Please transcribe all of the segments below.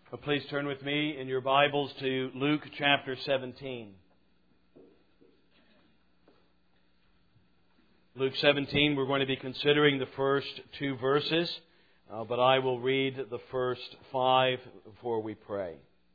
Please turn with me in your Bibles to Luke chapter 17. Luke 17, we're going to be considering the first two verses, but I will read the first 5 before we pray.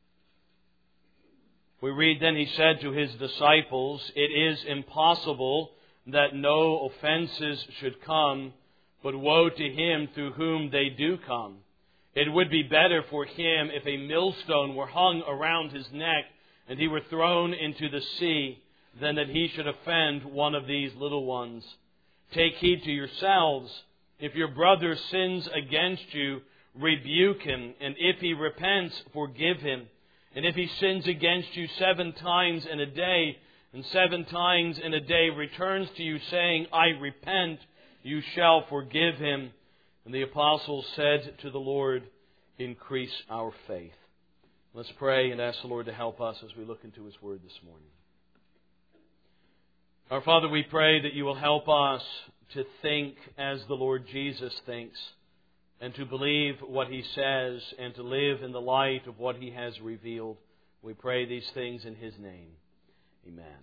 We read, "Then he said to his disciples, 'It is impossible that no offenses should come, but woe to him through whom they do come. It would be better for him if a millstone were hung around his neck and he were thrown into the sea, than that he should offend one of these little ones. Take heed to yourselves. If your brother sins against you, rebuke him, and if he repents, forgive him. And if he sins against you 7 times in a day, and 7 times in a day returns to you saying, I repent, you shall forgive him.' And the apostles said to the Lord, 'Increase our faith.'" Let's pray and ask the Lord to help us as we look into His Word this morning. Our Father, we pray that You will help us to think as the Lord Jesus thinks, and to believe what He says, and to live in the light of what He has revealed. We pray these things in His name. Amen.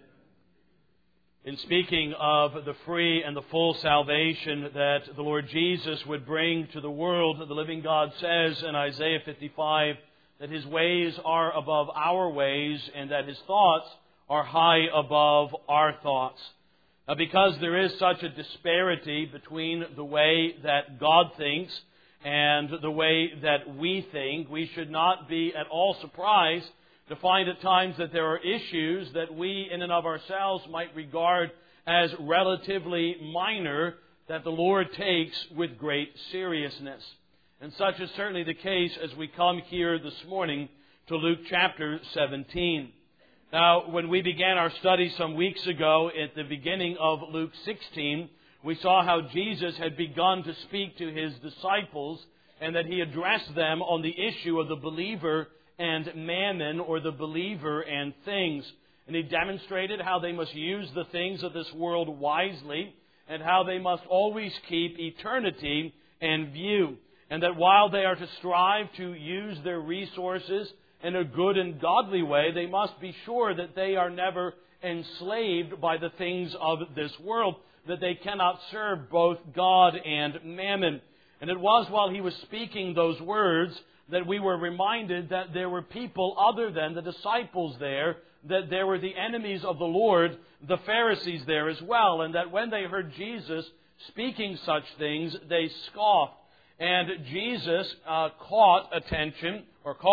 In speaking of the free and the full salvation that the Lord Jesus would bring to the world, the living God says in Isaiah 55 that His ways are above our ways and that His thoughts are high above our thoughts. Because there is such a disparity between the way that God thinks and the way that we think, we should not be at all surprised to find at times that there are issues that we in and of ourselves might regard as relatively minor that the Lord takes with great seriousness. And such is certainly the case as we come here this morning to Luke chapter 17. Now, when we began our study some weeks ago at the beginning of Luke 16, we saw how Jesus had begun to speak to His disciples and that He addressed them on the issue of the believer and mammon, or the believer and things. And He demonstrated how they must use the things of this world wisely and how they must always keep eternity in view. And that while they are to strive to use their resources in a good and godly way, they must be sure that they are never enslaved by the things of this world, that they cannot serve both God and mammon. And it was while He was speaking those words that we were reminded that there were people other than the disciples there, that there were the enemies of the Lord, the Pharisees there as well, and that when they heard Jesus speaking such things, they scoffed. And Jesus called attention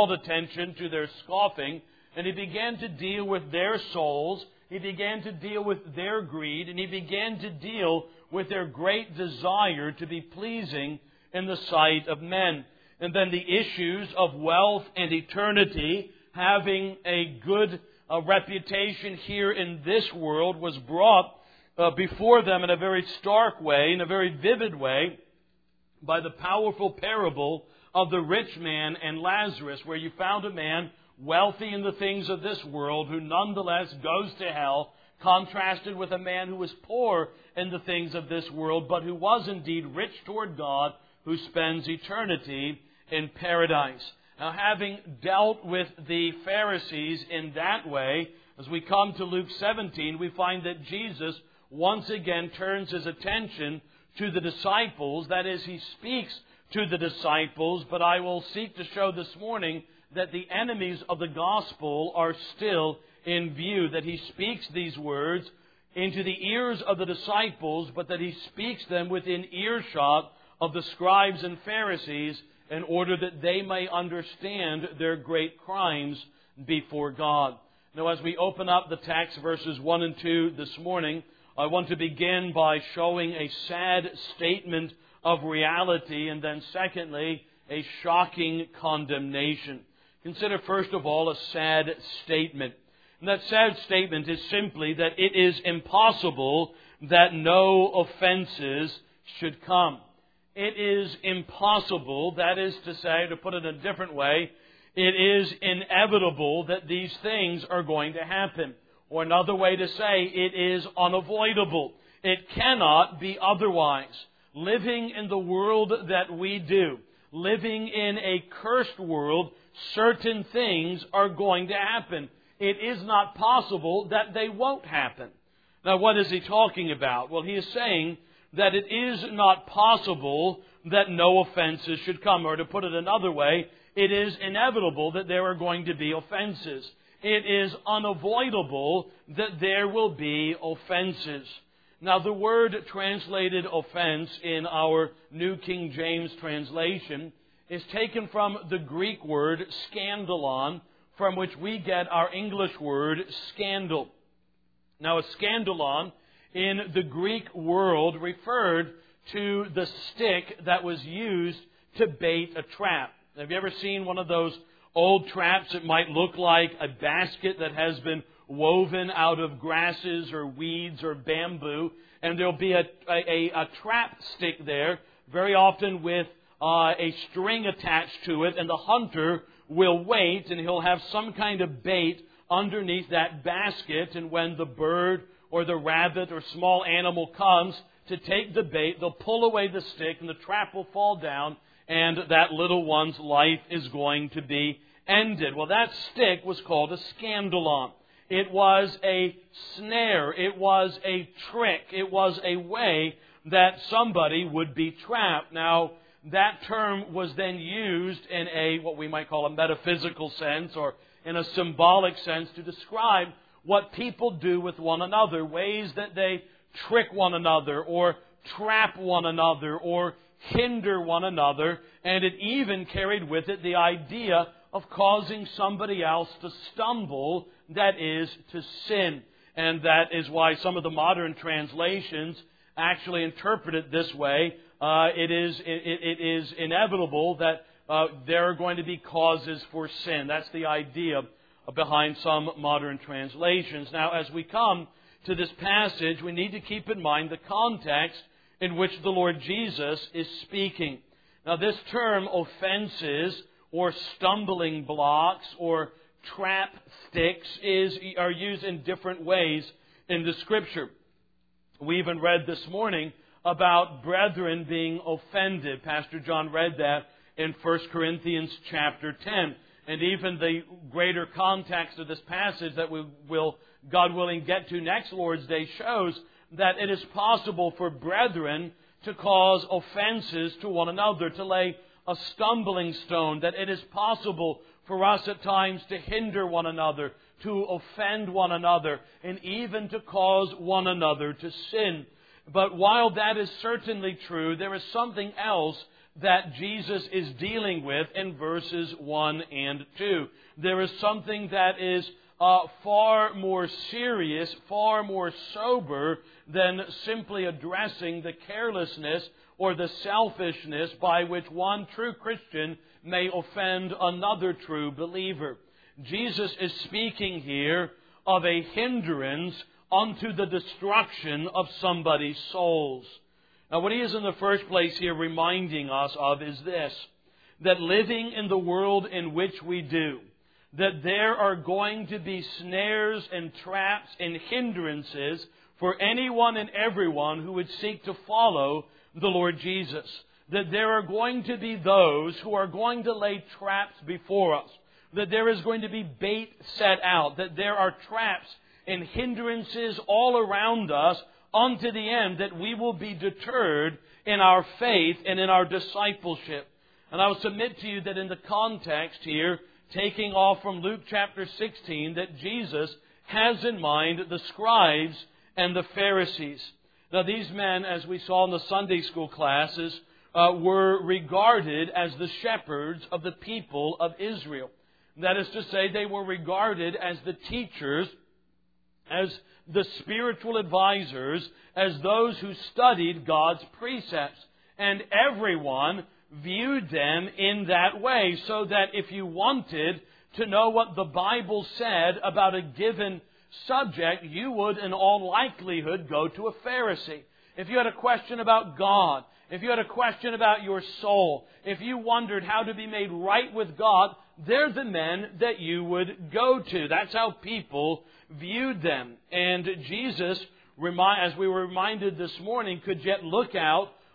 to their scoffing, and He began to deal with their souls, He began to deal with their greed, and He began to deal with their great desire to be pleasing in the sight of men. And then the issues of wealth and eternity, having a good reputation here in this world, was brought before them in a very stark way, in a very vivid way, by the powerful parable of the rich man and Lazarus, where you found a man wealthy in the things of this world who nonetheless goes to hell, contrasted with a man who was poor in the things of this world, but who was indeed rich toward God, who spends eternity in paradise. Now, having dealt with the Pharisees in that way, as we come to Luke 17, we find that Jesus once again turns His attention to the disciples. That is, He speaks to the disciples, but I will seek to show this morning that the enemies of the gospel are still in view, that He speaks these words into the ears of the disciples, but that He speaks them within earshot of the scribes and Pharisees, in order that they may understand their great crimes before God. Now, as we open up the text, verses 1 and 2 this morning, I want to begin by showing a sad statement of reality, and then secondly, a shocking condemnation. Consider first of all a sad statement. And that sad statement is simply that it is impossible that no offenses should come. It is impossible, that is to say, to put it in a different way, it is inevitable that these things are going to happen. Or another way to say, it is unavoidable. It cannot be otherwise. Living in the world that we do, living in a cursed world, certain things are going to happen. It is not possible that they won't happen. Now, what is he talking about? Well, he is saying that it is not possible that no offenses should come. Or to put it another way, it is inevitable that there are going to be offenses. It is unavoidable that there will be offenses. Now, the word translated offense in our New King James translation is taken from the Greek word scandalon, from which we get our English word scandal. Now, a scandalon in the Greek world referred to the stick that was used to bait a trap. Have you ever seen one of those old traps? It might look like a basket that has been woven out of grasses or weeds or bamboo, and there'll be a trap stick there, very often with a string attached to it, and the hunter will wait, and he'll have some kind of bait underneath that basket, and when the bird or the rabbit or small animal comes to take the bait, they'll pull away the stick, and the trap will fall down, and that little one's life is going to be ended. Well, that stick was called a scandalon. It was a snare. It was a trick. It was a way that somebody would be trapped. Now, that term was then used in a, what we might call a metaphysical sense, or in a symbolic sense, to describe what people do with one another, ways that they trick one another, or trap one another, or hinder one another, and it even carried with it the idea of causing somebody else to stumble, that is, to sin. And that is why some of the modern translations actually interpret it this way. It is inevitable that there are going to be causes for sin. That's the idea behind some modern translations. Now, as we come to this passage, we need to keep in mind the context in which the Lord Jesus is speaking. Now, this term, offenses, or stumbling blocks, or trap sticks, are used in different ways in the Scripture. We even read this morning about brethren being offended. Pastor John read that in 1 Corinthians chapter 10. And even the greater context of this passage that we will, God willing, get to next Lord's Day shows that it is possible for brethren to cause offenses to one another, to lay a stumbling stone, that it is possible for us at times to hinder one another, to offend one another, and even to cause one another to sin. But while that is certainly true, there is something else that Jesus is dealing with in verses 1 and 2. There is something that is far more serious, far more sober than simply addressing the carelessness or the selfishness by which one true Christian may offend another true believer. Jesus is speaking here of a hindrance unto the destruction of somebody's souls. Now, what he is in the first place here reminding us of is this, that living in the world in which we do, that there are going to be snares and traps and hindrances for anyone and everyone who would seek to follow the Lord Jesus. That there are going to be those who are going to lay traps before us. That there is going to be bait set out. That there are traps and hindrances all around us unto the end that we will be deterred in our faith and in our discipleship. And I will submit to you that in the context here, taking off from Luke chapter 16, that Jesus has in mind the scribes and the Pharisees. Now, these men, as we saw in the Sunday school classes, were regarded as the shepherds of the people of Israel. That is to say, they were regarded as the teachers, as the spiritual advisors, as those who studied God's precepts. And everyone viewed them in that way, so that if you wanted to know what the Bible said about a given subject, you would in all likelihood go to a Pharisee. If you had a question about God, if you had a question about your soul, if you wondered how to be made right with God, they're the men that you would go to. That's how people viewed them. And Jesus, as we were reminded this morning, could yet look out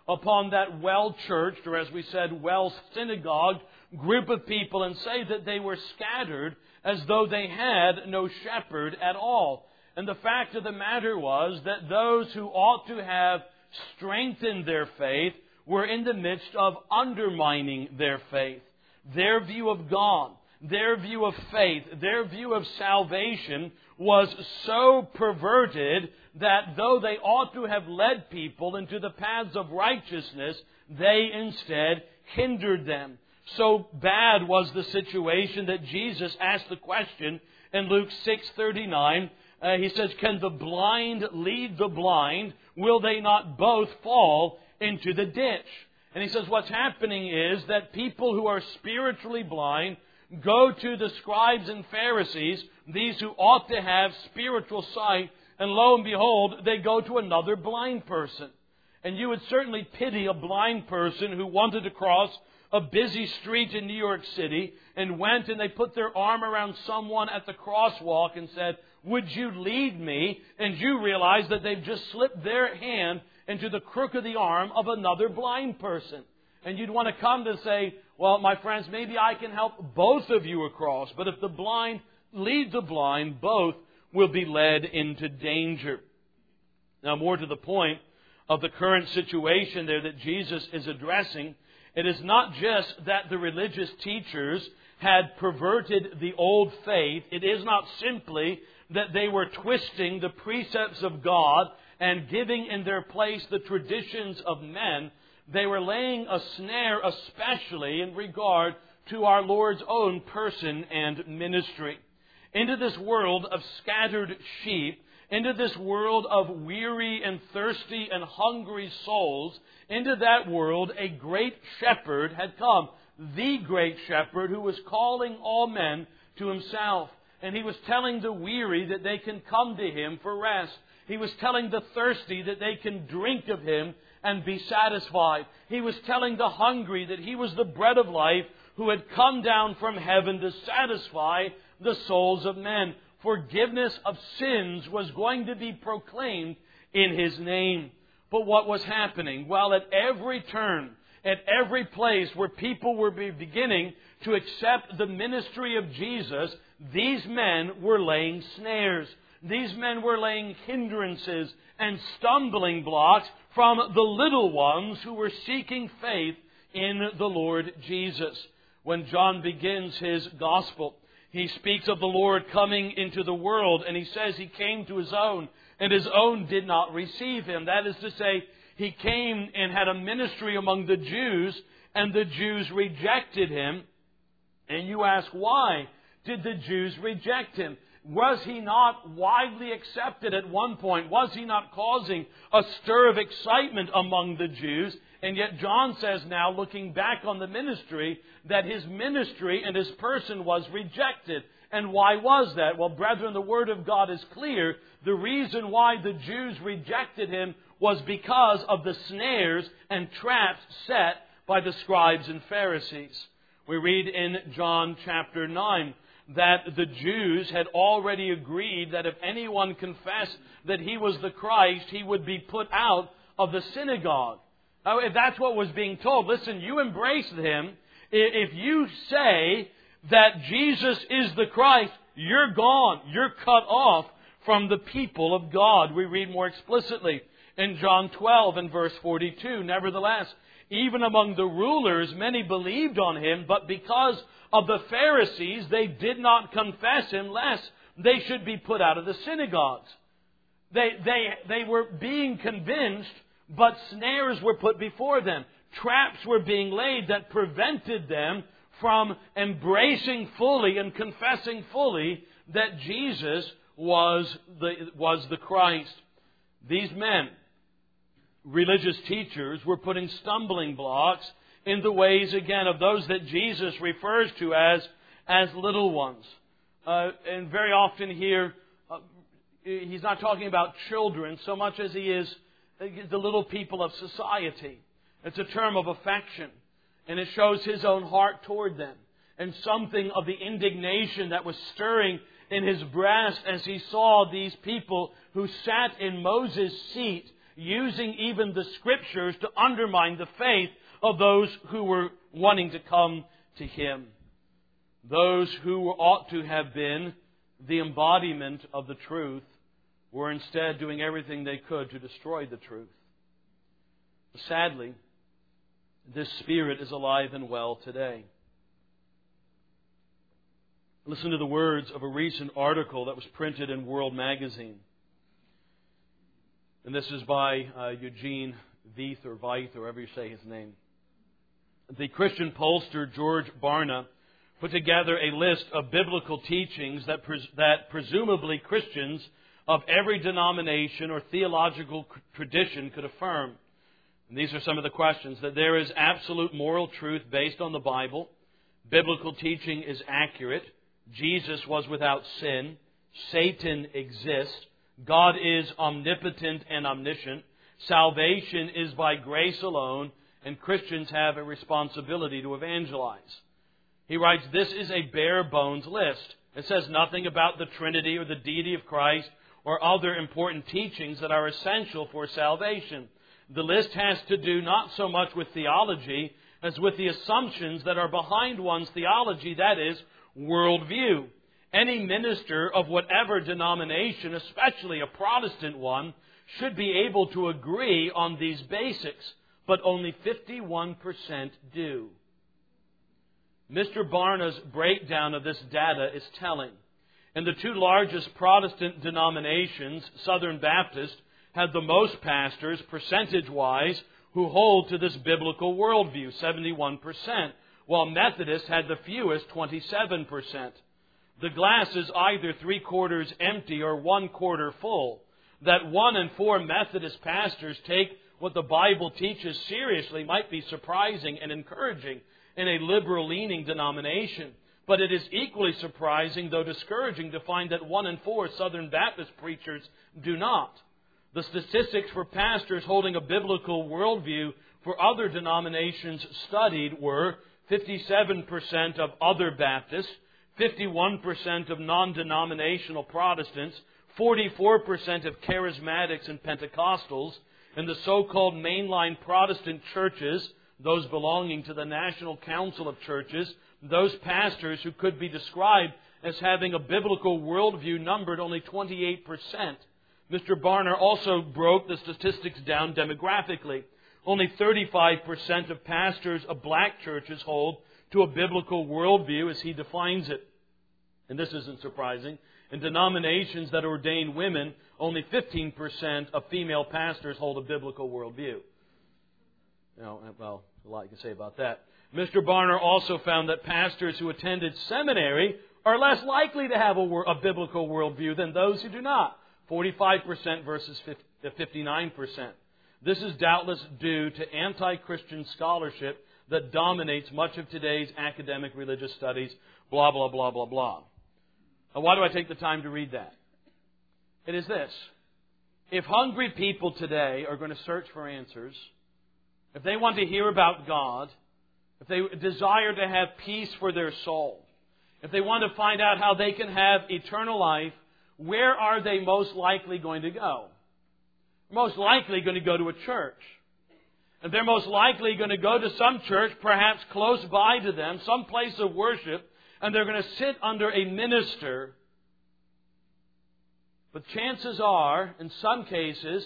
upon that well-churched, or as we said, well-synagogued group of people and say that they were scattered as though they had no shepherd at all. And the fact of the matter was that those who ought to have strengthened their faith were in the midst of undermining their faith. Their view of God, their view of faith, their view of salvation was so perverted that though they ought to have led people into the paths of righteousness, they instead hindered them. So bad was the situation that Jesus asked the question in Luke 6:39. He says, "Can the blind lead the blind? Will they not both fall into the ditch?" And he says what's happening is that people who are spiritually blind go to the scribes and Pharisees, these who ought to have spiritual sight, and lo and behold, they go to another blind person. And you would certainly pity a blind person who wanted to cross a busy street in New York City and went and they put their arm around someone at the crosswalk and said, "Would you lead me?" And you realize that they've just slipped their hand into the crook of the arm of another blind person. And you'd want to come to say, "Well, my friends, maybe I can help both of you across." But if the blind lead the blind, both will be led into danger. Now, more to the point of the current situation there that Jesus is addressing, it is not just that the religious teachers had perverted the old faith. It is not simply that they were twisting the precepts of God and giving in their place the traditions of men. They were laying a snare especially in regard to our Lord's own person and ministry. Into this world of scattered sheep, into this world of weary and thirsty and hungry souls, into that world a great shepherd had come. The great shepherd who was calling all men to himself. And he was telling the weary that they can come to him for rest. He was telling the thirsty that they can drink of him and be satisfied. He was telling the hungry that he was the bread of life who had come down from heaven to satisfy the souls of men. Forgiveness of sins was going to be proclaimed in his name. But what was happening? Well, at every turn, at every place where people were beginning to accept the ministry of Jesus, these men were laying snares. These men were laying hindrances and stumbling blocks from the little ones who were seeking faith in the Lord Jesus. When John begins his gospel, he speaks of the Lord coming into the world, and he says he came to his own, and his own did not receive him. That is to say, he came and had a ministry among the Jews, and the Jews rejected him. And you ask, why did the Jews reject him? Was he not widely accepted at one point? Was he not causing a stir of excitement among the Jews? And yet John says now, looking back on the ministry, that his ministry and his person was rejected. And why was that? Well, brethren, the Word of God is clear. The reason why the Jews rejected him was because of the snares and traps set by the scribes and Pharisees. We read in John chapter 9 that the Jews had already agreed that if anyone confessed that he was the Christ, he would be put out of the synagogue. Now, if that's what was being told, listen, you embrace him. If you say that Jesus is the Christ, you're gone. You're cut off from the people of God. We read more explicitly in John 12 and verse 42. Nevertheless, even among the rulers, many believed on him, but because of the Pharisees, they did not confess him, lest they should be put out of the synagogues. They were being convinced, but snares were put before them. Traps were being laid that prevented them from embracing fully and confessing fully that Jesus was the Christ. These men, religious teachers, were putting stumbling blocks in the ways, again, of those that Jesus refers to as little ones. And very often here, he's not talking about children so much as he is the little people of society. It's a term of affection, and it shows his own heart toward them. And something of the indignation that was stirring in his breast as he saw these people who sat in Moses' seat, using even the Scriptures to undermine the faith of those who were wanting to come to Him. Those who ought to have been the embodiment of the truth were instead doing everything they could to destroy the truth. Sadly, this spirit is alive and well today. Listen to the words of a recent article that was printed in World Magazine. And this is by Eugene Veith, or Veith, or however you say his name. The Christian pollster George Barna put together a list of biblical teachings that presumably Christians of every denomination or theological tradition could affirm. And these are some of the questions: that there is absolute moral truth based on the Bible, biblical teaching is accurate, Jesus was without sin, Satan exists, God is omnipotent and omniscient, salvation is by grace alone, and Christians have a responsibility to evangelize. He writes, this is a bare bones list. It says nothing about the Trinity or the deity of Christ or other important teachings that are essential for salvation. The list has to do not so much with theology as with the assumptions that are behind one's theology, that is, worldview. Any minister of whatever denomination, especially a Protestant one, should be able to agree on these basics, but only 51% do. Mr. Barna's breakdown of this data is telling. In the two largest Protestant denominations, Southern Baptist had the most pastors, percentage-wise, who hold to this biblical worldview, 71%, while Methodist had the fewest, 27%. The glass is either 3/4 empty or 1/4 full. That 1 in 4 Methodist pastors take what the Bible teaches seriously might be surprising and encouraging in a liberal-leaning denomination. But it is equally surprising, though discouraging, to find that 1 in 4 Southern Baptist preachers do not. The statistics for pastors holding a biblical worldview for other denominations studied were 57% of other Baptists, 51% of non-denominational Protestants, 44% of Charismatics and Pentecostals, and the so-called mainline Protestant churches, those belonging to the National Council of Churches, those pastors who could be described as having a biblical worldview numbered only 28%. Mr. Barna also broke the statistics down demographically. Only 35% of pastors of black churches hold to a biblical worldview as he defines it. And this isn't surprising. In denominations that ordain women, only 15% of female pastors hold a biblical worldview. Well, a lot you can say about that. Mr. Barna also found that pastors who attended seminary are less likely to have a biblical worldview than those who do not. 45% versus 59%. This is doubtless due to anti-Christian scholarship that dominates much of today's academic religious studies, blah, blah, blah, blah, blah. Now, why do I take the time to read that? It is this. If hungry people today are going to search for answers, if they want to hear about God, if they desire to have peace for their soul, if they want to find out how they can have eternal life, where are they most likely going to go? Most likely going to go to a church. And they're most likely going to go to some church, perhaps close by to them, some place of worship, and they're going to sit under a minister. But chances are, in some cases,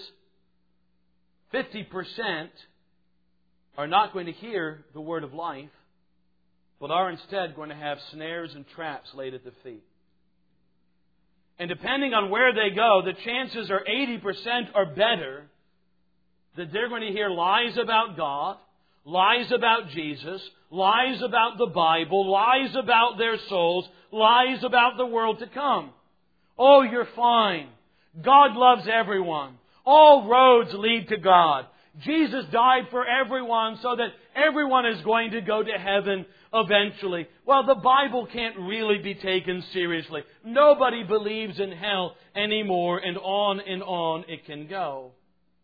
50% are not going to hear the word of life, but are instead going to have snares and traps laid at their feet. And depending on where they go, the chances are 80% or better that they're going to hear lies about God, lies about Jesus, lies about the Bible, lies about their souls, lies about the world to come. Oh, you're fine. God loves everyone. All roads lead to God. Jesus died for everyone so that everyone is going to go to heaven eventually. Well, the Bible can't really be taken seriously. Nobody believes in hell anymore, and on it can go.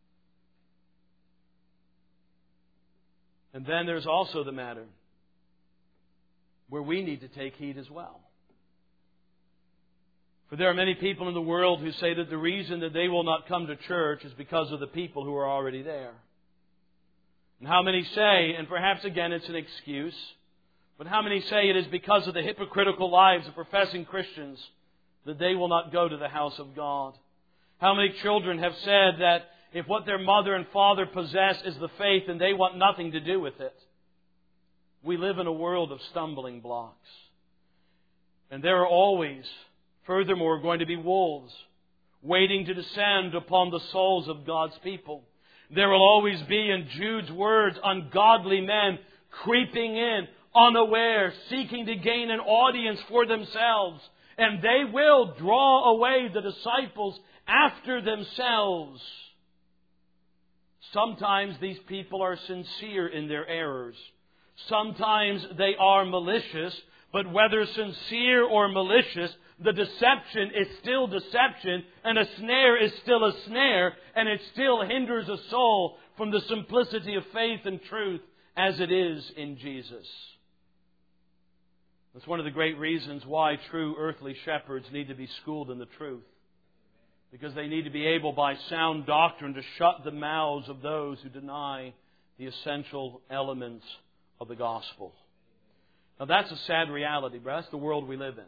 And then there's also the matter where we need to take heed as well. For there are many people in the world who say that the reason that they will not come to church is because of the people who are already there. And how many say, and perhaps again it's an excuse, but how many say it is because of the hypocritical lives of professing Christians that they will not go to the house of God? How many children have said that if what their mother and father possess is the faith, then they want nothing to do with it? We live in a world of stumbling blocks. And there are always, furthermore, going to be wolves waiting to descend upon the souls of God's people. There will always be, in Jude's words, ungodly men creeping in, unaware, seeking to gain an audience for themselves. And they will draw away the disciples after themselves. Sometimes these people are sincere in their errors. Sometimes they are malicious, but whether sincere or malicious, the deception is still deception, and a snare is still a snare, and it still hinders a soul from the simplicity of faith and truth as it is in Jesus. That's one of the great reasons why true earthly shepherds need to be schooled in the truth. Because they need to be able, by sound doctrine, to shut the mouths of those who deny the essential elements of the gospel. Now that's a sad reality, but that's the world we live in.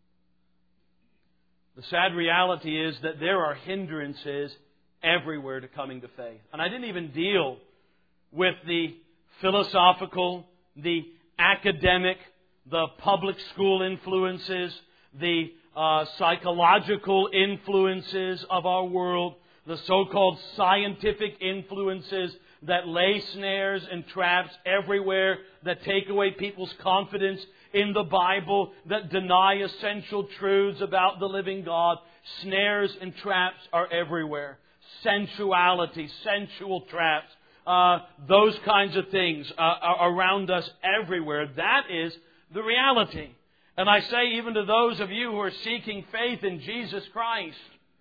The sad reality is that there are hindrances everywhere to coming to faith. And I didn't even deal with the philosophical, the academic, the public school influences, the psychological influences of our world, the so-called scientific influences that lay snares and traps everywhere, that take away people's confidence in the Bible, that deny essential truths about the living God. Snares and traps are everywhere. Sensuality, sensual traps, those kinds of things are around us everywhere. That is the reality. And I say even to those of you who are seeking faith in Jesus Christ,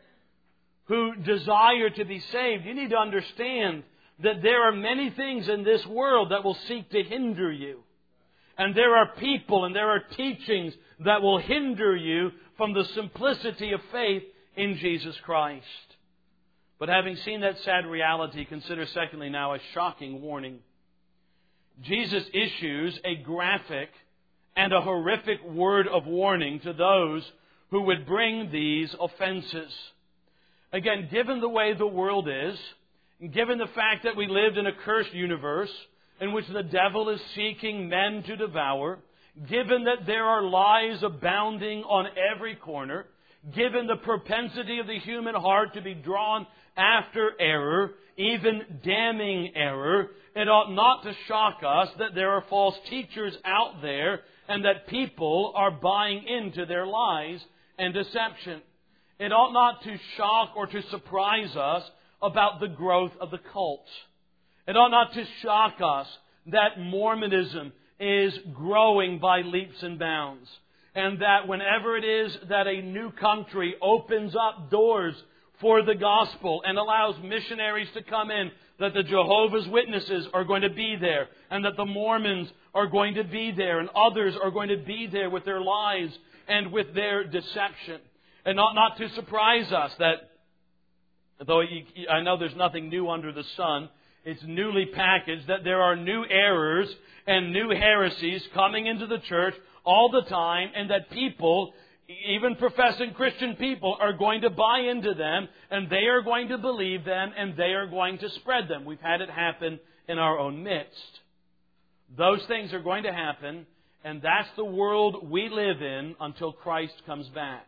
who desire to be saved, you need to understand that there are many things in this world that will seek to hinder you. And there are people and there are teachings that will hinder you from the simplicity of faith in Jesus Christ. But having seen that sad reality, consider secondly now a shocking warning. Jesus issues a graphic and a horrific word of warning to those who would bring these offenses. Again, given the way the world is, given the fact that we lived in a cursed universe in which the devil is seeking men to devour, given that there are lies abounding on every corner, given the propensity of the human heart to be drawn after error, even damning error, it ought not to shock us that there are false teachers out there and that people are buying into their lies and deception. It ought not to shock or to surprise us about the growth of the cults. It ought not to shock us that Mormonism is growing by leaps and bounds. And that whenever it is that a new country opens up doors for the gospel and allows missionaries to come in, that the Jehovah's Witnesses are going to be there, and that the Mormons are going to be there, and others are going to be there with their lies and with their deception. And not to surprise us that, though I know there's nothing new under the sun, it's newly packaged, that there are new errors and new heresies coming into the church all the time, and that people, even professing Christian people, are going to buy into them, and they are going to believe them, and they are going to spread them. We've had it happen in our own midst. Those things are going to happen, and that's the world we live in until Christ comes back.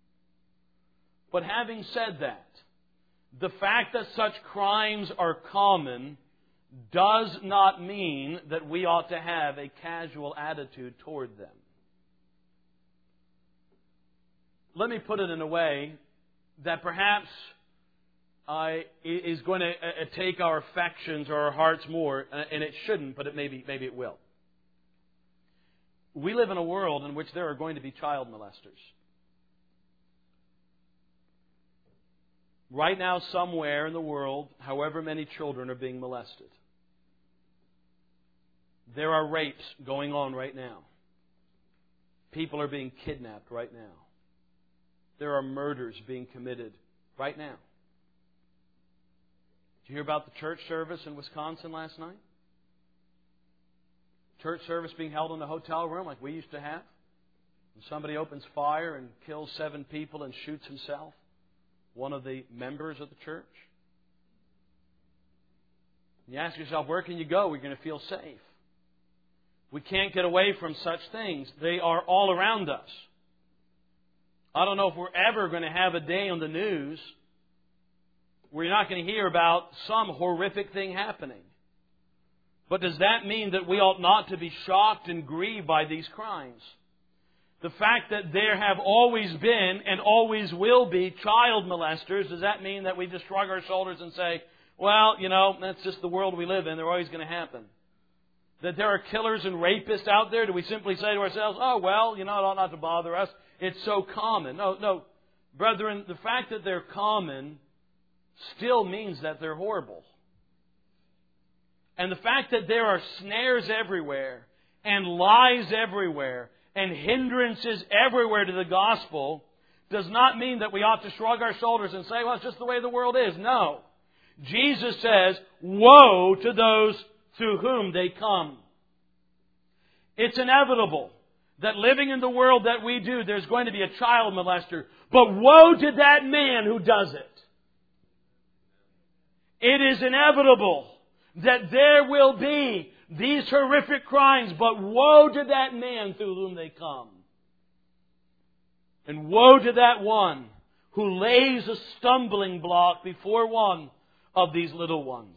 But having said that, the fact that such crimes are common does not mean that we ought to have a casual attitude toward them. Let me put it in a way that perhaps is going to take our affections or our hearts more, and it shouldn't, but maybe it will. We live in a world in which there are going to be child molesters. Right now, somewhere in the world, however many children are being molested. There are rapes going on right now. People are being kidnapped right now. there are murders being committed right now. Did you hear about the church service in Wisconsin last night? Church service being held in a hotel room like we used to have. And somebody opens fire and kills 7 people and shoots himself, one of the members of the church. And you ask yourself, where can you go where you're going to feel safe? We can't get away from such things. They are all around us. I don't know if we're ever going to have a day on the news where you're not going to hear about some horrific thing happening. But does that mean that we ought not to be shocked and grieved by these crimes? The fact that there have always been and always will be child molesters, does that mean that we just shrug our shoulders and say, well, that's just the world we live in. They're always going to happen. That there are killers and rapists out there, do we simply say to ourselves, oh, well, it ought not to bother us. It's so common. No, brethren, the fact that they're common still means that they're horrible. And the fact that there are snares everywhere and lies everywhere and hindrances everywhere to the gospel does not mean that we ought to shrug our shoulders and say, well, it's just the way the world is. No. Jesus says, woe to those through whom they come. It's inevitable that living in the world that we do, there's going to be a child molester. But woe to that man who does it. It is inevitable that there will be these horrific crimes, but woe to that man through whom they come. And woe to that one who lays a stumbling block before one of these little ones.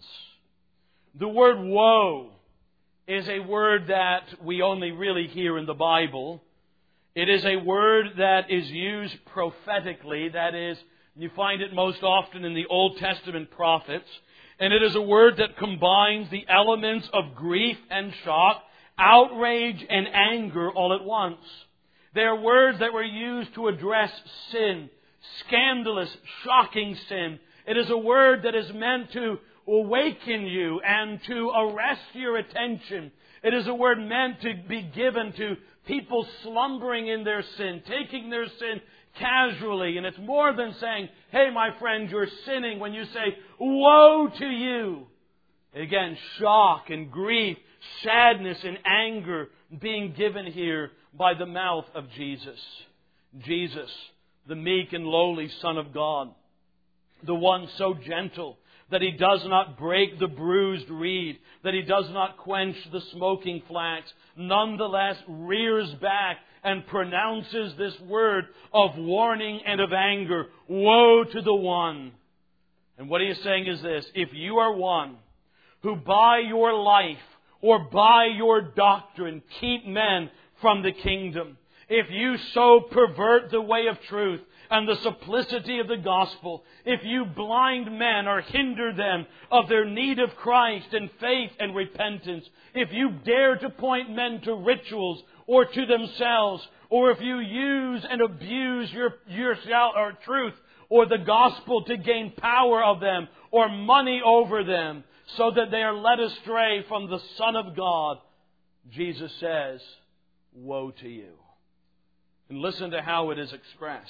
The word woe is a word that we only really hear in the Bible. It is a word that is used prophetically. That is, you find it most often in the Old Testament prophets. And it is a word that combines the elements of grief and shock, outrage and anger all at once. They are words that were used to address sin, scandalous, shocking sin. It is a word that is meant to awaken you and to arrest your attention. It is a word meant to be given to people slumbering in their sin, taking their sin casually. And it's more than saying, hey, my friend, you're sinning, when you say, woe to you. Again, shock and grief, sadness and anger being given here by the mouth of Jesus. Jesus, the meek and lowly Son of God, the one so gentle that He does not break the bruised reed, that He does not quench the smoking flax, nonetheless rears back and pronounces this word of warning and of anger. Woe to the one. And what He is saying is this: if you are one who by your life or by your doctrine keep men from the kingdom, if you so pervert the way of truth and the simplicity of the gospel, if you blind men or hinder them of their need of Christ and faith and repentance, if you dare to point men to rituals or to themselves, or if you use and abuse your truth or the gospel to gain power of them or money over them so that they are led astray from the Son of God, Jesus says, woe to you. And listen to how it is expressed.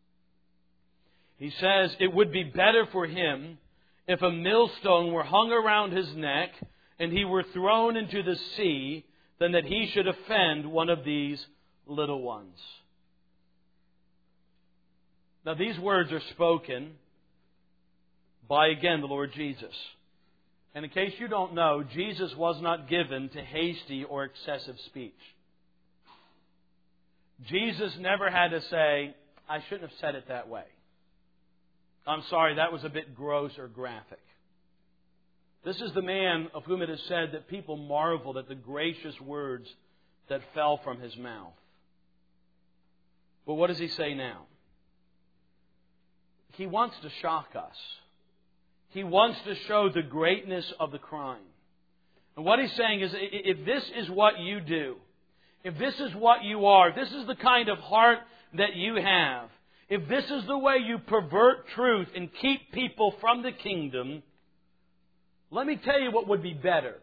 He says, it would be better for him if a millstone were hung around his neck and he were thrown into the sea than that he should offend one of these little ones. Now these words are spoken by, again, the Lord Jesus. And in case you don't know, Jesus was not given to hasty or excessive speech. Jesus never had to say, I shouldn't have said it that way. I'm sorry, that was a bit gross or graphic. This is the man of whom it is said that people marveled at the gracious words that fell from his mouth. But what does he say now? He wants to shock us. He wants to show the greatness of the crime. And what he's saying is, if this is what you do, if this is what you are, this is the kind of heart that you have, if this is the way you pervert truth and keep people from the kingdom, let me tell you what would be better.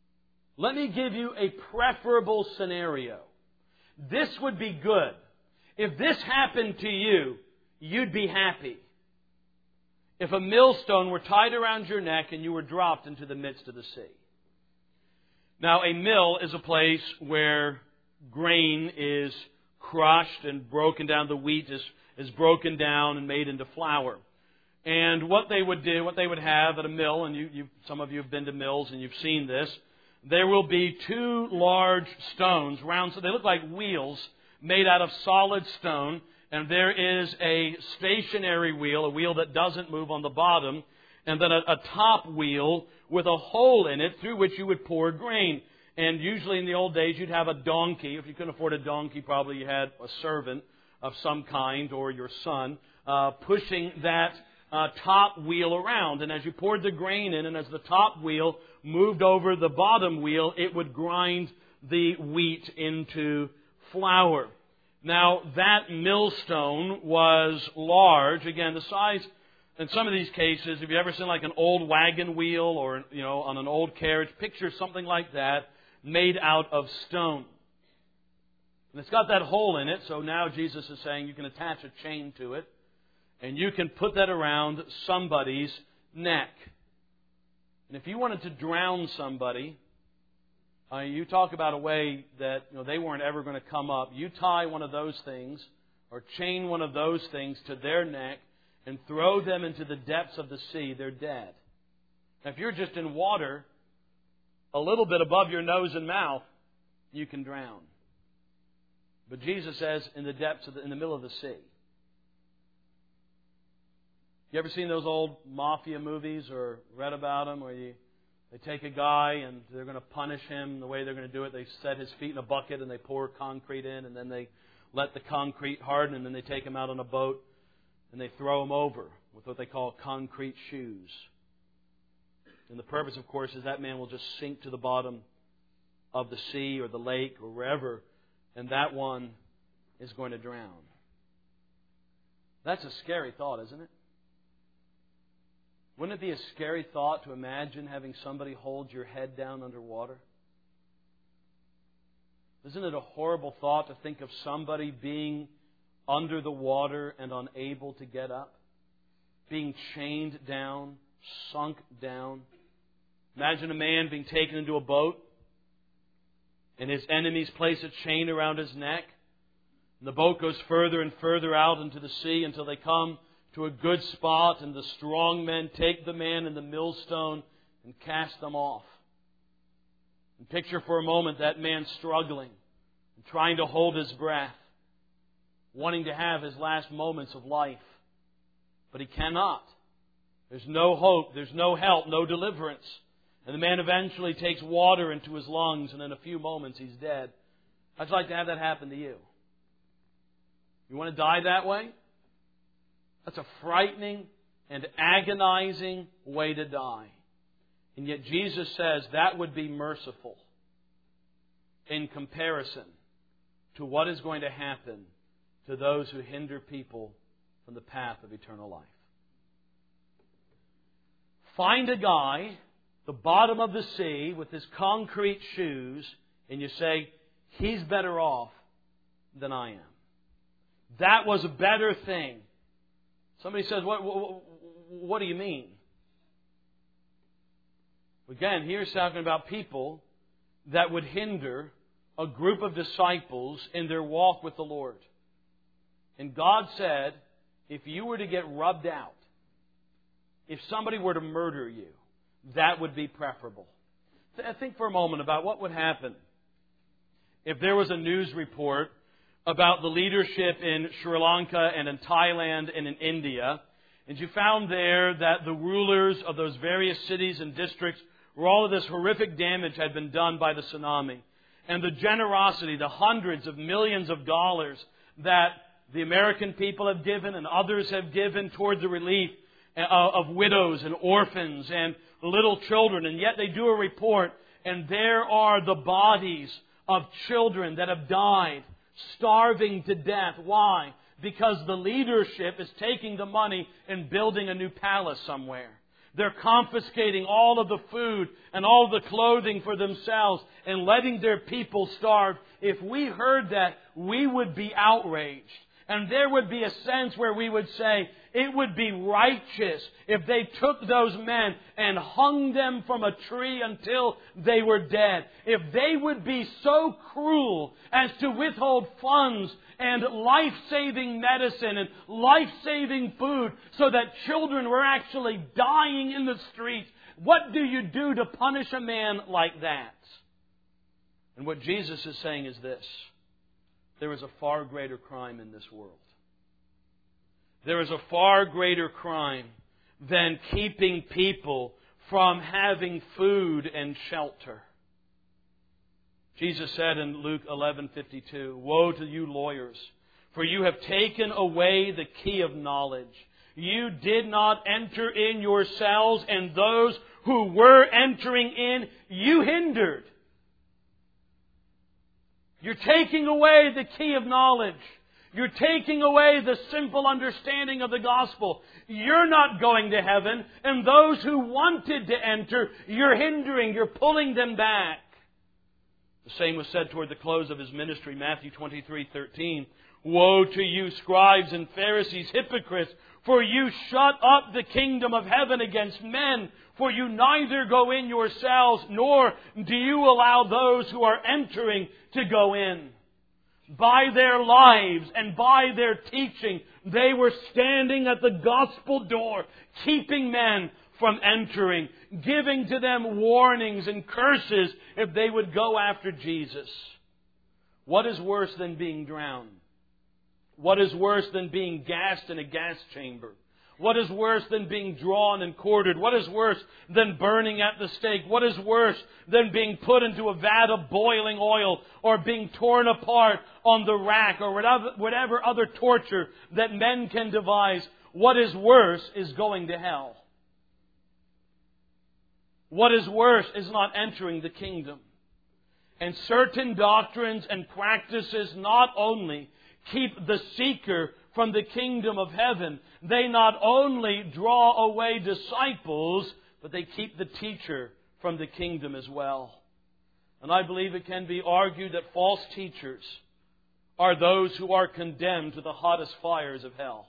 Let me give you a preferable scenario. This would be good. If this happened to you, you'd be happy. If a millstone were tied around your neck and you were dropped into the midst of the sea. Now, a mill is a place where grain is crushed and broken down. The wheat is broken down and made into flour. And what they would do, what they would have at a mill, and some of you have been to mills and you've seen this, there will be two large stones, round, so they look like wheels made out of solid stone, and there is a stationary wheel, a wheel that doesn't move on the bottom, and then a top wheel with a hole in it through which you would pour grain. And usually in the old days you'd have a donkey. If you couldn't afford a donkey, probably you had a servant of some kind or your son pushing that top wheel around. And as you poured the grain in and as the top wheel moved over the bottom wheel, it would grind the wheat into flour. Now, that millstone was large. Again, the size, in some of these cases, if you've ever seen like an old wagon wheel or, on an old carriage, picture something like that made out of stone. And it's got that hole in it, so now Jesus is saying you can attach a chain to it, and you can put that around somebody's neck. And if you wanted to drown somebody, you talk about a way that they weren't ever going to come up. You tie one of those things or chain one of those things to their neck and throw them into the depths of the sea, they're dead. Now, if you're just in water, a little bit above your nose and mouth, you can drown. But Jesus says in the depths in the middle of the sea. You ever seen those old mafia movies or read about them where they take a guy and they're going to punish him? The way they're going to do it, they set his feet in a bucket and they pour concrete in, and then they let the concrete harden, and then they take him out on a boat and they throw him over with what they call concrete shoes. And the purpose, of course, is that man will just sink to the bottom of the sea or the lake or wherever, and that one is going to drown. That's a scary thought, isn't it? Wouldn't it be a scary thought to imagine having somebody hold your head down underwater? Isn't it a horrible thought to think of somebody being under the water and unable to get up? Being chained down, sunk down. Imagine a man being taken into a boat and his enemies place a chain around his neck. And the boat goes further and further out into the sea until they come to a good spot, and the strong men take the man and the millstone and cast them off. And picture for a moment that man struggling and trying to hold his breath, wanting to have his last moments of life. But he cannot. There's no hope, there's no help, no deliverance. And the man eventually takes water into his lungs, and in a few moments he's dead. I'd like to have that happen to you. You want to die that way? That's a frightening and agonizing way to die. And yet Jesus says that would be merciful in comparison to what is going to happen to those who hinder people from the path of eternal life. Find a guy, the bottom of the sea, with his concrete shoes, and you say, he's better off than I am. That was a better thing. Somebody says, what do you mean? Again, here's talking about people that would hinder a group of disciples in their walk with the Lord. And God said, if you were to get rubbed out, if somebody were to murder you, that would be preferable. Think for a moment about what would happen if there was a news report about the leadership in Sri Lanka and in Thailand and in India, and you found there that the rulers of those various cities and districts, where all of this horrific damage had been done by the tsunami, and the generosity, the hundreds of millions of dollars that the American people have given and others have given toward the relief of widows and orphans and little children, and yet they do a report, and there are the bodies of children that have died, starving to death. Why? Because the leadership is taking the money and building a new palace somewhere. They're confiscating all of the food and all of the clothing for themselves and letting their people starve. If we heard that, we would be outraged. And there would be a sense where we would say it would be righteous if they took those men and hung them from a tree until they were dead. If they would be so cruel as to withhold funds and life-saving medicine and life-saving food so that children were actually dying in the streets, what do you do to punish a man like that? And what Jesus is saying is this: there is a far greater crime in this world. There is a far greater crime than keeping people from having food and shelter. Jesus said in Luke 11:52, "Woe to you lawyers, for you have taken away the key of knowledge. You did not enter in yourselves, and those who were entering in, you hindered." You're taking away the key of knowledge. You're taking away the simple understanding of the gospel. You're not going to heaven, and those who wanted to enter, you're hindering, you're pulling them back. The same was said toward the close of His ministry, Matthew 23:13. "Woe to you, scribes and Pharisees, hypocrites, for you shut up the kingdom of heaven against men. For you neither go in yourselves, nor do you allow those who are entering to go in." By their lives and by their teaching, they were standing at the gospel door, keeping men from entering, giving to them warnings and curses if they would go after Jesus. What is worse than being drowned? What is worse than being gassed in a gas chamber? What is worse than being drawn and quartered? What is worse than burning at the stake? What is worse than being put into a vat of boiling oil or being torn apart on the rack or whatever other torture that men can devise? What is worse is going to hell. What is worse is not entering the kingdom. And certain doctrines and practices not only keep the seeker from the kingdom of heaven, they not only draw away disciples, but they keep the teacher from the kingdom as well. And I believe it can be argued that false teachers are those who are condemned to the hottest fires of hell.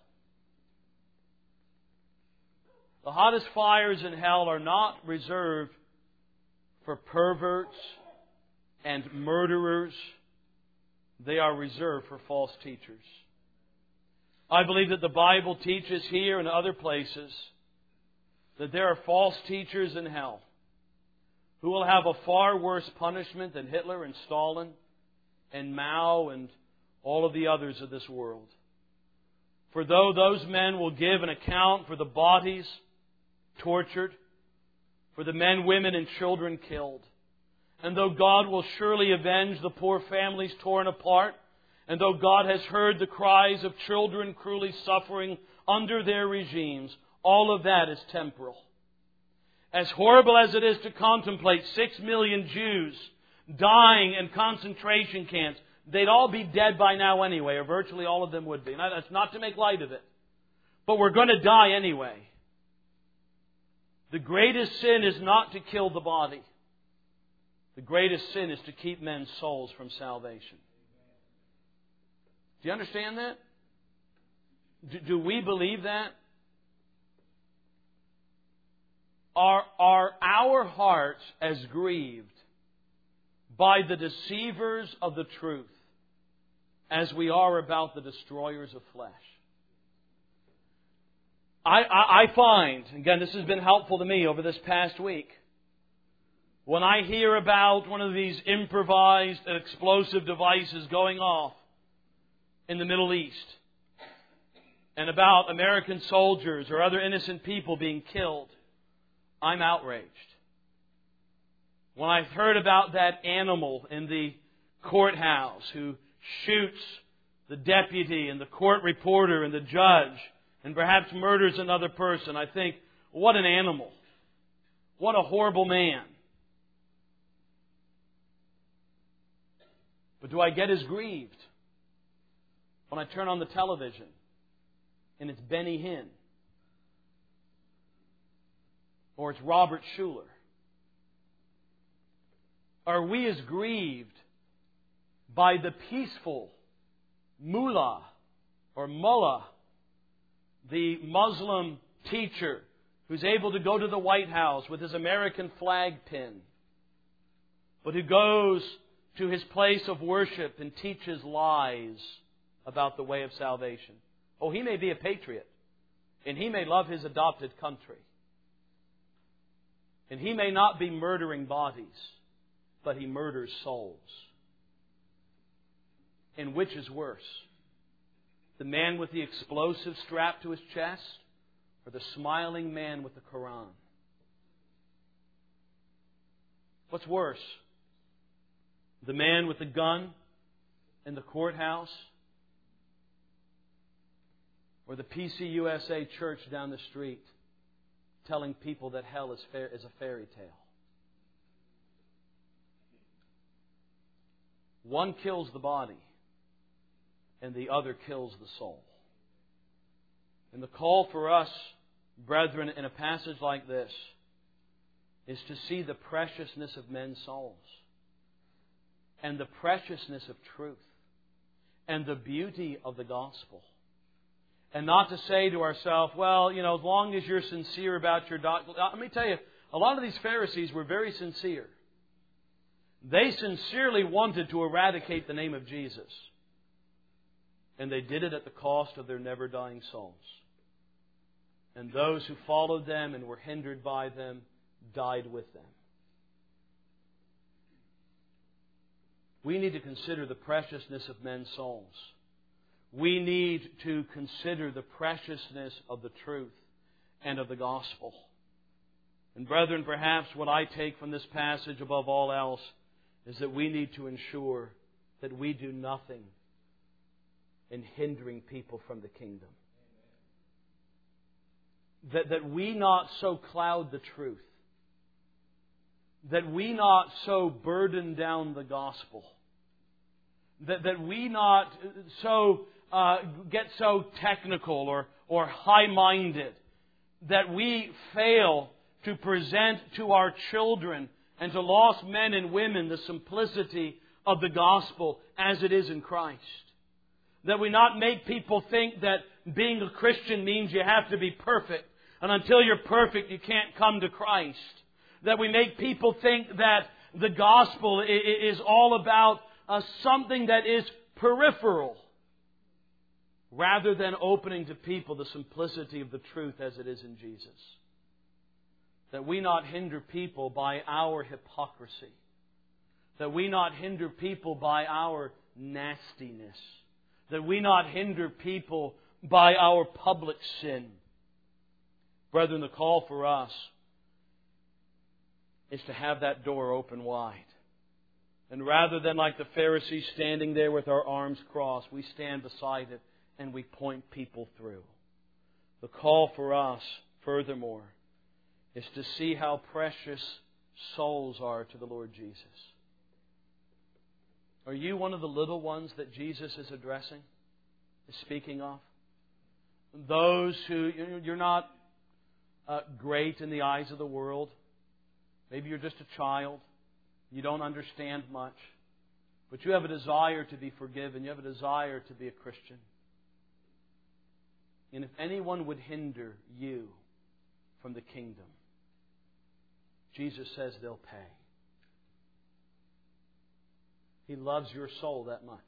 The hottest fires in hell are not reserved for perverts and murderers. They are reserved for false teachers. I believe that the Bible teaches here and other places that there are false teachers in hell who will have a far worse punishment than Hitler and Stalin and Mao and all of the others of this world. For though those men will give an account for the bodies tortured, for the men, women, and children killed, and though God will surely avenge the poor families torn apart, and though God has heard the cries of children cruelly suffering under their regimes, all of that is temporal. As horrible as it is to contemplate 6 million Jews dying in concentration camps, they'd all be dead by now anyway, or virtually all of them would be. Now, that's not to make light of it, but we're going to die anyway. The greatest sin is not to kill the body. The greatest sin is to keep men's souls from salvation. Do you understand that? Do we believe that? Are our hearts as grieved by the deceivers of the truth as we are about the destroyers of flesh? I find, again, this has been helpful to me over this past week, when I hear about one of these improvised explosive devices going off in the Middle East, and about American soldiers or other innocent people being killed, I'm outraged. When I've heard about that animal in the courthouse who shoots the deputy and the court reporter and the judge and perhaps murders another person, I think, what an animal. What a horrible man. But do I get as grieved when I turn on the television and it's Benny Hinn, or it's Robert Schuller? Are we as grieved by the peaceful mullah Or mullah, the Muslim teacher who's able to go to the White House with his American flag pin, but who goes to his place of worship and teaches lies about the way of salvation. Oh, he may be a patriot, and he may love his adopted country, and he may not be murdering bodies, but he murders souls. And which is worse? The man with the explosive strapped to his chest, or the smiling man with the Quran? What's worse? The man with the gun in the courthouse, or the PCUSA church down the street telling people that hell is a fairy tale? One kills the body, and the other kills the soul. And the call for us, brethren, in a passage like this is to see the preciousness of men's souls, and the preciousness of truth, and the beauty of the gospel. And not to say to ourselves, well, as long as you're sincere about your doctrine. Let me tell you, a lot of these Pharisees were very sincere. They sincerely wanted to eradicate the name of Jesus. And they did it at the cost of their never-dying souls. And those who followed them and were hindered by them died with them. We need to consider the preciousness of men's souls. We need to consider the preciousness of the truth and of the gospel. And brethren, perhaps what I take from this passage above all else is that we need to ensure that we do nothing in hindering people from the kingdom. That we not so cloud the truth. That we not so burden down the gospel. That we not so get so technical or high-minded that we fail to present to our children and to lost men and women the simplicity of the gospel as it is in Christ. That we not make people think that being a Christian means you have to be perfect, and until you're perfect you can't come to Christ. That we make people think that the gospel is all about something that is peripheral, rather than opening to people the simplicity of the truth as it is in Jesus. That we not hinder people by our hypocrisy. That we not hinder people by our nastiness. That we not hinder people by our public sin. Brethren, the call for us is to have that door open wide. And rather than like the Pharisees standing there with our arms crossed, we stand beside it and we point people through. The call for us, furthermore, is to see how precious souls are to the Lord Jesus. Are you one of the little ones that Jesus is addressing, is speaking of? Those who, you're not great in the eyes of the world. Maybe you're just a child. You don't understand much. But you have a desire to be forgiven. You have a desire to be a Christian. And if anyone would hinder you from the kingdom, Jesus says they'll pay. He loves your soul that much.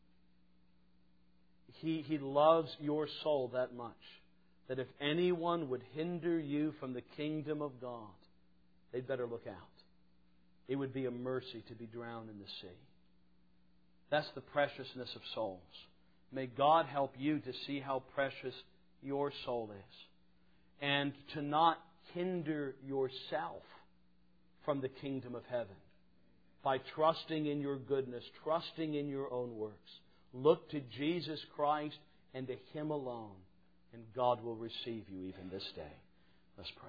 He loves your soul that much, that if anyone would hinder you from the kingdom of God, they'd better look out. It would be a mercy to be drowned in the sea. That's the preciousness of souls. May God help you to see how precious your soul is, and to not hinder yourself from the kingdom of heaven by trusting in your goodness, trusting in your own works. Look to Jesus Christ and to Him alone, and God will receive you even this day. Let's pray.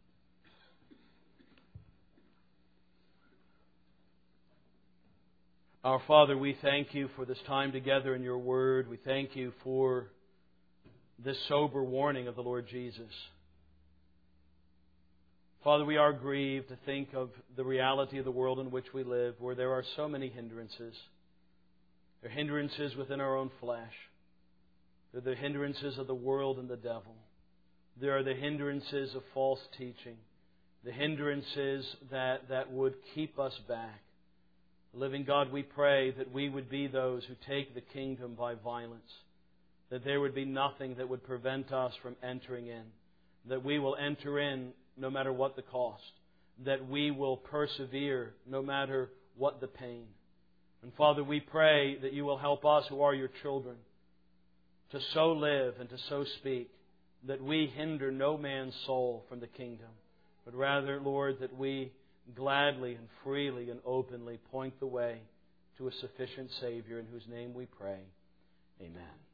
Our Father, we thank You for this time together in Your Word. We thank You for this sober warning of the Lord Jesus. Father, we are grieved to think of the reality of the world in which we live, where there are so many hindrances. There are hindrances within our own flesh. There are the hindrances of the world and the devil. There are the hindrances of false teaching. The hindrances that would keep us back. Living God, we pray that we would be those who take the kingdom by violence. That there would be nothing that would prevent us from entering in. That we will enter in no matter what the cost. That we will persevere no matter what the pain. And Father, we pray that you will help us who are your children to so live and to so speak that we hinder no man's soul from the kingdom. But rather, Lord, that we gladly and freely and openly point the way to a sufficient Savior in whose name we pray. Amen.